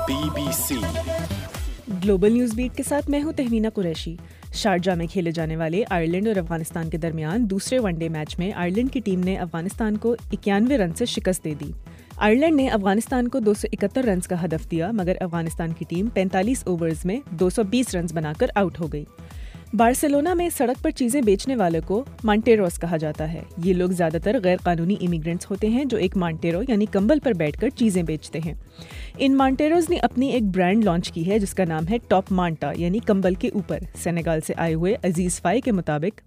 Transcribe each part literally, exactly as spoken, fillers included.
Be B C global news beat کے ساتھ میں ہوں تہمینہ قریشی۔ شارجہ میں کھیلے جانے والے آئرلینڈ اور افغانستان کے درمیان دوسرے ون ڈے میچ میں آئرلینڈ کی ٹیم نے افغانستان کو اکیانوے رن سے شکست دے دی۔ آئرلینڈ نے افغانستان کو دو سو اکہتر رنز کا ہدف دیا، مگر افغانستان کی ٹیم پینتالیس اوورز میں دو سو بیس رنز بنا کر آؤٹ ہو گئی۔ بارسلونا میں سڑک پر چیزیں بیچنے والوں کو مانٹیروز کہا جاتا ہے۔ یہ لوگ زیادہ تر غیر قانونی امیگرینٹس ہوتے ہیں جو ایک مانٹیرو یعنی کمبل پر بیٹھ کر چیزیں بیچتے ہیں۔ ان مانٹیروز نے اپنی ایک برانڈ لانچ کی ہے جس کا نام ہے ٹاپ مانٹا یعنی کمبل کے اوپر۔ سینیگال سے آئے ہوئے عزیز فائی کے مطابق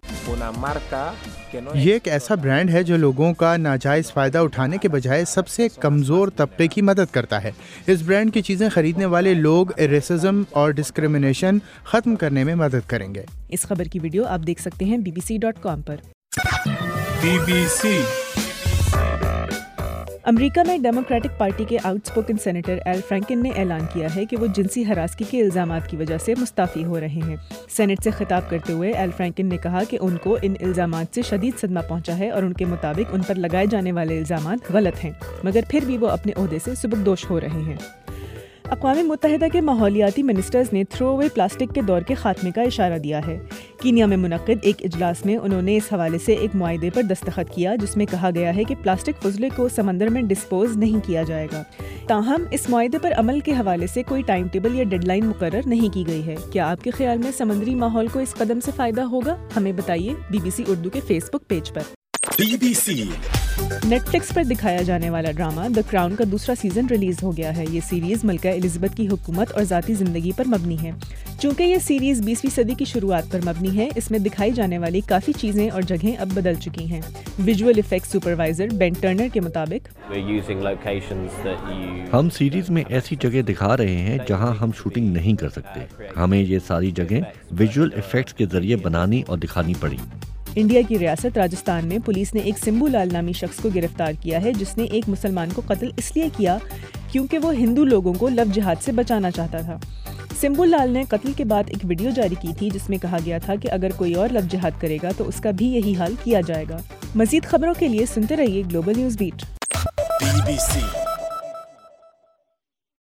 یہ ایک ایسا برانڈ ہے جو لوگوں کا ناجائز فائدہ اٹھانے کے بجائے سب سے کمزور طبقے کی مدد کرتا ہے۔ اس برانڈ کی چیزیں خریدنے والے لوگ ریسزم اور ڈسکریمنیشن ختم کرنے میں مدد کریں گے۔ اس خبر کی ویڈیو آپ دیکھ سکتے ہیں B B C dot com پر۔ بی بی سی امریکہ میں ڈیموکریٹک پارٹی کے outspoken senator Al Franken نے اعلان کیا ہے کہ وہ جنسی ہراسگی کے الزامات کی وجہ سے مستعفی ہو رہے ہیں۔ سینیٹ سے خطاب کرتے ہوئے ایل فرینکن نے کہا کہ ان کو ان الزامات سے شدید صدمہ پہنچا ہے اور ان کے مطابق ان پر لگائے جانے والے الزامات غلط ہیں، مگر پھر بھی وہ اپنے عہدے سے سبکدوش ہو رہے ہیں۔ اقوام متحدہ کے ماحولیاتی منسٹرز نے تھرو اوے پلاسٹک کے دور کے خاتمے کا اشارہ دیا ہے۔ کینیا میں منعقد ایک اجلاس میں انہوں نے اس حوالے سے ایک معاہدے پر دستخط کیا جس میں کہا گیا ہے کہ پلاسٹک فضلے کو سمندر میں ڈسپوز نہیں کیا جائے گا۔ تاہم اس معاہدے پر عمل کے حوالے سے کوئی ٹائم ٹیبل یا ڈیڈ لائن مقرر نہیں کی گئی ہے۔ کیا آپ کے خیال میں سمندری ماحول کو اس قدم سے فائدہ ہوگا؟ ہمیں بتائیے بی بی سی اردو کے فیس بک پیج پر۔ B B C Netflix پر دکھایا جانے والا ڈرامہ دی کراؤن کا دوسرا سیزن ریلیز ہو گیا ہے۔ یہ سیریز ملکہ الزبتھ کی حکومت اور ذاتی زندگی پر مبنی ہے۔ چونکہ یہ سیریز بیسویں صدی کی شروعات پر مبنی ہے، اس میں دکھائی جانے والی کافی چیزیں اور جگہیں اب بدل چکی ہیں۔ Visual effects supervisor Ben Turner کے مطابق ہم سیریز میں ایسی جگہ دکھا رہے ہیں جہاں ہم شوٹنگ نہیں کر سکتے۔ ہمیں یہ ساری جگہیں ویژول ایفیکٹس کے ذریعے بنانی اور دکھانی پڑی۔ انڈیا کی ریاست راجستھان میں پولیس نے ایک سمبو لال نامی شخص کو گرفتار کیا ہے جس نے ایک مسلمان کو قتل اس لیے کیا کیونکہ وہ ہندو لوگوں کو لو جہاد سے بچانا چاہتا تھا۔ سمبو لال نے قتل کے بعد ایک ویڈیو جاری کی تھی جس میں کہا گیا تھا کہ اگر کوئی اور لو جہاد کرے گا تو اس کا بھی یہی حال کیا جائے گا۔ مزید خبروں کے لیے سنتے رہیے global news beat. B B سی